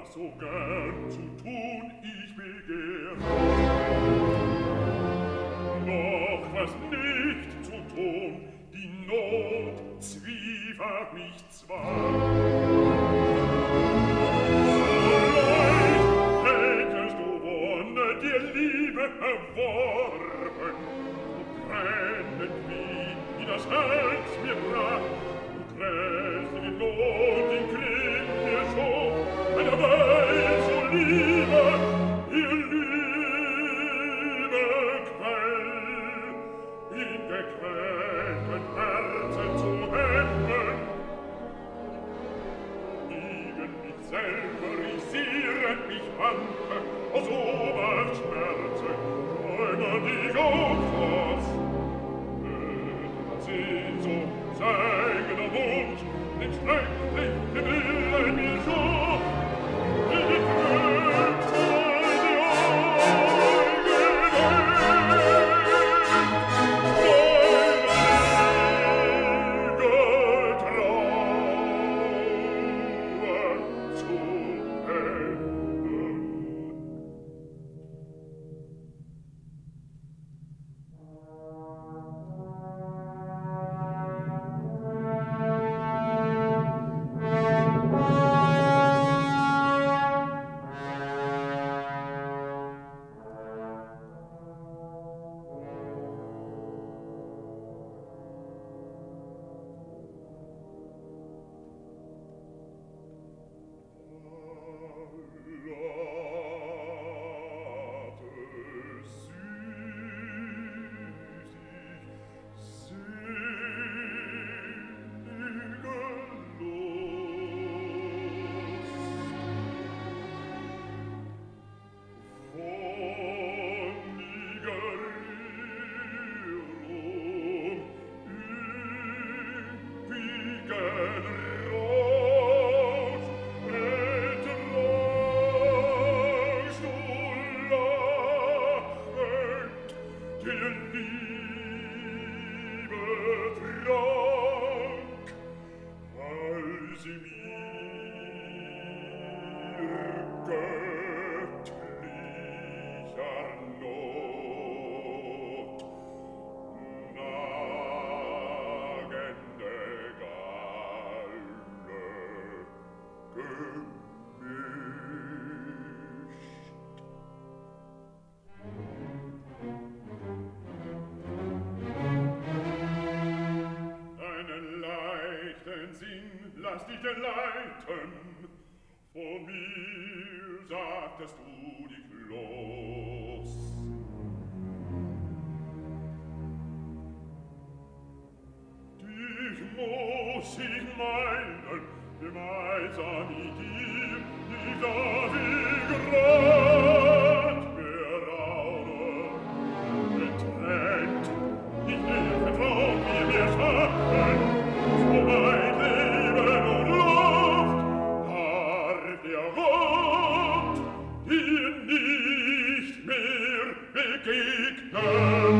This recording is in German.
was so gern zu tun ich begehr. Doch was nicht zu tun, die Not zwiefert mich zwar. So leicht hättest du Wonne dir Liebe erworben, so brennend wie das Herz mir brach, du grässliche Not in Krieg mir schob, eine Welt so Liebe, ihr Liebe Quell, in gequälten Herzen zu hemmen. Gegen mich selber risieren mich Wanke, aus Oberst Schmerzen, träume dich auf was. Sehnsucht, seigender Wunsch, den schrecklichen Willen mir schob, die trübt meine Augen Ewige Trauer zu enden. Lass dich denn leiten, von mir sagtest du dich los. Dich muss ich meinen, gemeinsam mit dir, nicht dass ich grad mir raune, getrennt, nicht mehr vertraut mir mehr Schatten, so mein Leben und Luft, darf der Gott dir nicht mehr begegnen.